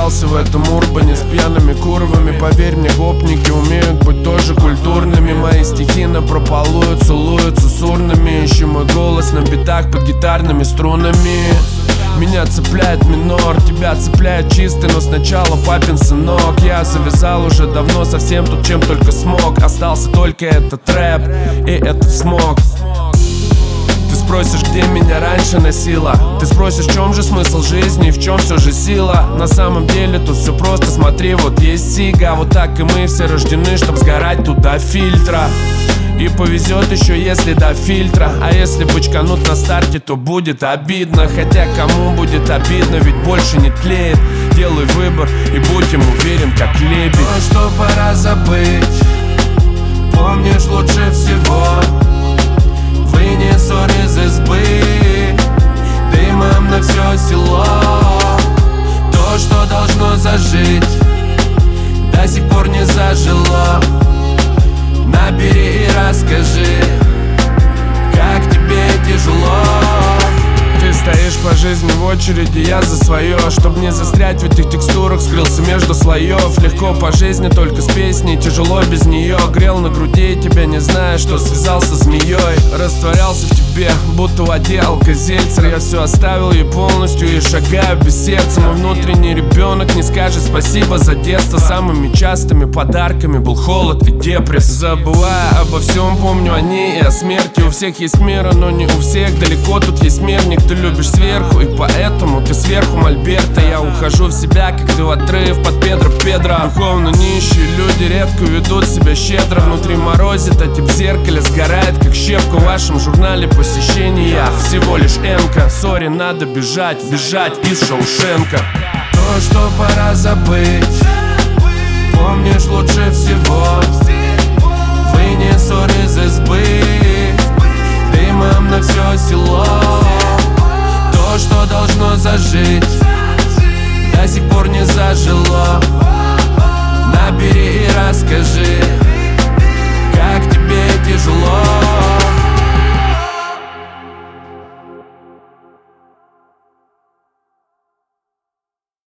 Растворялся в этом урбане с пьяными курвами. Поверь мне, гопники умеют быть тоже культурными. Мои стихи напропалую целуются с урнами. Ищи мой голос на битах под гитарными струнами. Меня цепляет минор, тебя цепляет чистый, но сначала папин сынок. Я завязал уже давно совсем тут, чем только смог. Остался только этот рэп и этот смог. Ты спросишь, где меня раньше носило. Ты спросишь, в чем же смысл жизни и в чем все же сила. На самом деле тут все просто, смотри, вот есть сига. Вот так и мы все рождены, чтоб сгорать туда фильтра. И повезет еще, если до фильтра. А если бычканут на старте, то будет обидно. Хотя кому будет обидно, ведь больше не тлеет. Делай выбор и будь им уверен, как лебедь. То, что пора забыть, помнишь лучше всего. Вынес ссор из избы дымом на все село. То, что должно зажить, до сих пор не зажило. Набери и расскажи, как тебе тяжело. Ты стоишь по жизни в очереди, я за свое. Чтоб не застрять в этих текстурах, скрылся между слоев. Легко по жизни, только с песней, тяжело без нее. Грел на груди тебя, не зная, что связался змеей. Растворялся в тебе, будто в воде алкозельцер. Я все оставил ей полностью и шагаю без сердца. Мой внутренний ребенок не скажет спасибо за детство. Самыми частыми подарками был холод и депресс. Забывая обо всем, помню о ней и о смерти. У всех есть мера, но не у всех. Далеко тут есть мирник. Ты любишь сверху, и поэтому ты сверху мольберта. Я ухожу в себя, как ты в отрыв под Педро. Духовно нищие люди редко ведут себя щедро. Внутри морозит, а тип в зеркале сгорает, как щепка. В вашем журнале посещения всего лишь энка. Сори, надо бежать, бежать из Шоушенка. То, что пора забыть, помнишь лучше всего. Вынес ссор из избы